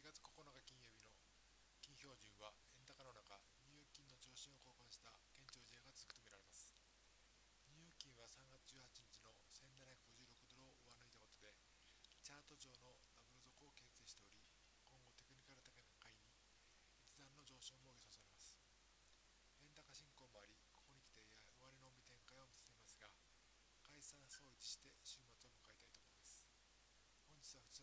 月9日金曜日の金標準は円高の中、ニューヨーク金の上昇を交換した堅調試合が続くとみられます。ニューヨーク金は3月18日の1756ドルを上抜いたことで、チャート上のダブル底を形成しており、今後テクニカル高値に一段の上昇も予想されます。円高進行もあり、ここに来てやや終値のみ展開を見せていますが、解散相違して週末を迎えたいところです。本日は2